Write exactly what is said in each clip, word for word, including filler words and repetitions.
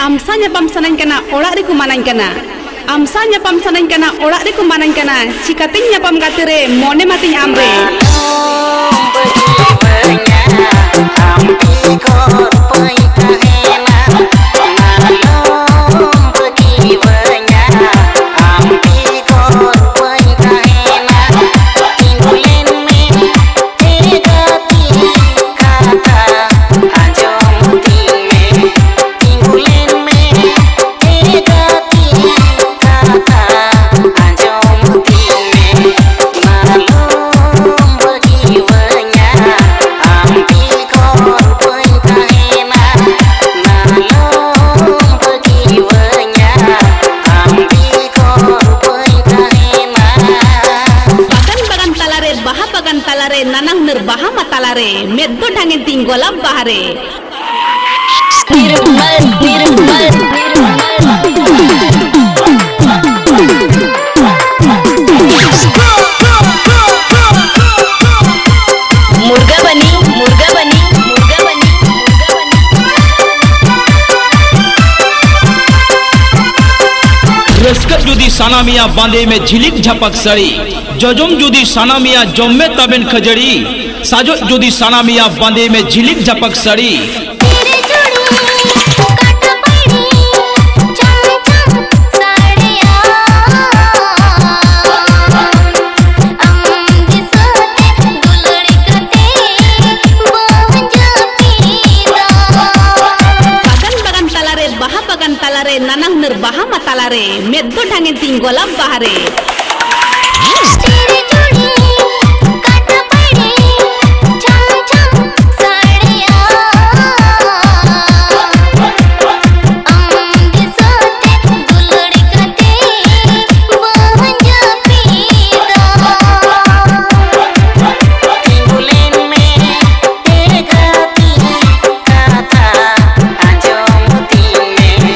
amsa nyapam sanain kana orak riku manain kana amsa nyapam sanain kana orak riku manain kana cikating nyapam katire mone matinya amre nanang nerbaha matalare meddo dangin tinggolam bahare Nirmal, nirmal, Murga bani, murga bani, murga bani, murga bani. रस्कत जुदी सानामिया बांधे में झिलिक झपक सड़ी जजम जुदी सानामिया जम्मे तबेन खजड़ी साजो जुदी सानामिया बांधे में झिलिक झपक सड़ी nanang nerbaha matalare meddo dangin tinggolam bahare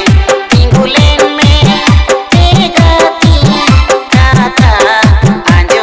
Anjo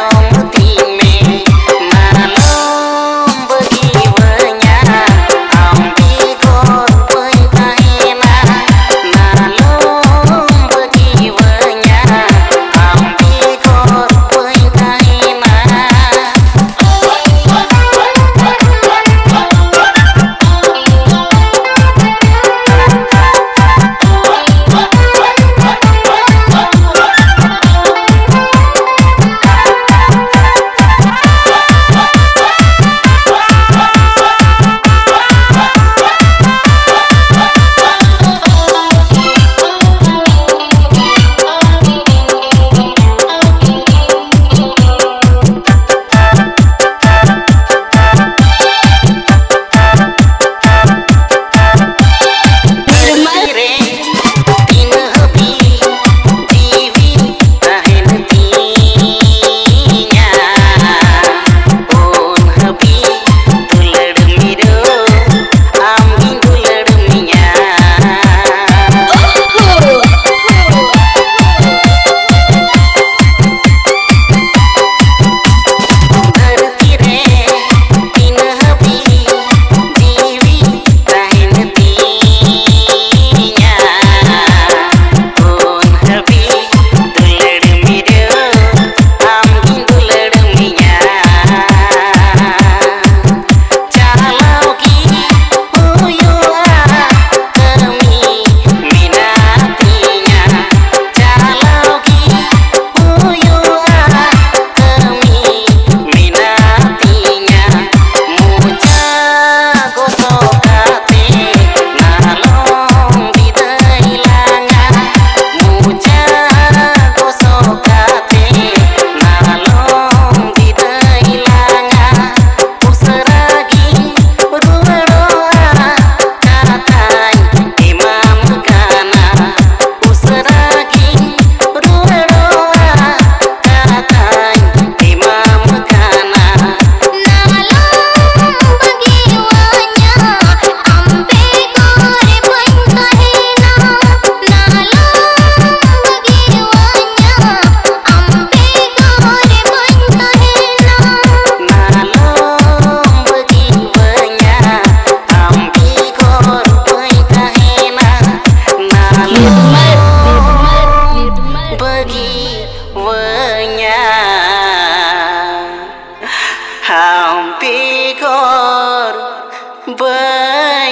ᱵᱟᱹᱧ